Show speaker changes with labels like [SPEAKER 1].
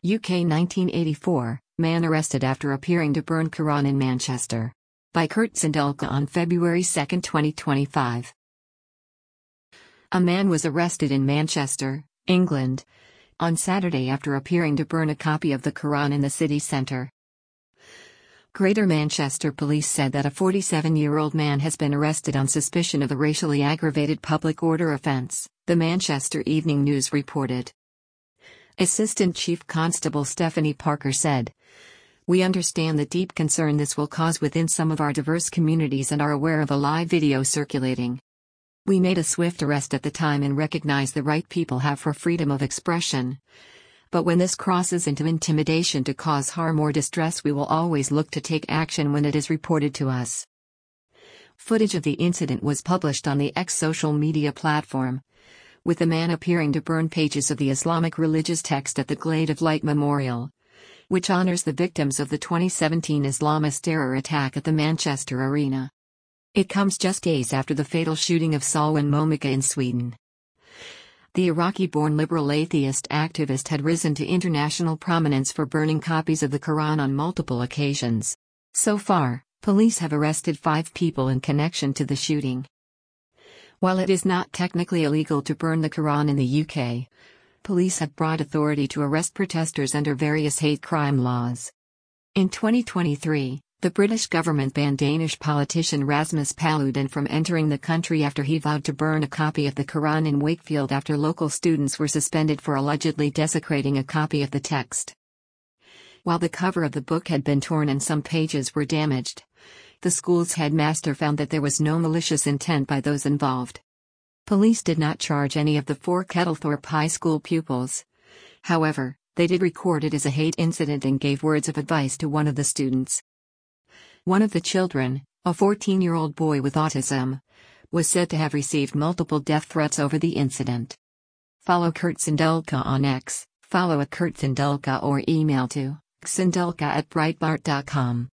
[SPEAKER 1] UK 1984, man arrested after appearing to burn Quran in Manchester. By Kurt Sandelka on February 2, 2025. A man was arrested in Manchester, England, on Saturday after appearing to burn a copy of the Quran in the city centre. Greater Manchester Police said that a 47-year-old man has been arrested on suspicion of a racially aggravated public order offence, the Manchester Evening News reported. Assistant Chief Constable Stephanie Parker said, "We understand the deep concern this will cause within some of our diverse communities and are aware of a live video circulating. We made a swift arrest at the time and recognize the right people have for freedom of expression. But when this crosses into intimidation to cause harm or distress, we will always look to take action when it is reported to us." Footage of the incident was published on the X social media platform, with the man appearing to burn pages of the Islamic religious text at the Glade of Light Memorial, which honors the victims of the 2017 Islamist terror attack at the Manchester Arena. It comes just days after the fatal shooting of Salwan Momika in Sweden. The Iraqi-born liberal atheist activist had risen to international prominence for burning copies of the Quran on multiple occasions. So far, police have arrested 5 people in connection to the shooting. While it is not technically illegal to burn the Quran in the UK, police have brought authority to arrest protesters under various hate crime laws. In 2023, the British government banned Danish politician Rasmus Paludan from entering the country after he vowed to burn a copy of the Quran in Wakefield after local students were suspended for allegedly desecrating a copy of the text. While the cover of the book had been torn and some pages were damaged, the school's headmaster found that there was no malicious intent by those involved. Police did not charge any of the 4 Kettlethorpe High School pupils. However, they did record it as a hate incident and gave words of advice to one of the students. One of the children, a 14-year-old boy with autism, was said to have received multiple death threats over the incident. Follow Kurt Sandelka on X, follow @KurtSandelka or email to sandelka@breitbart.com.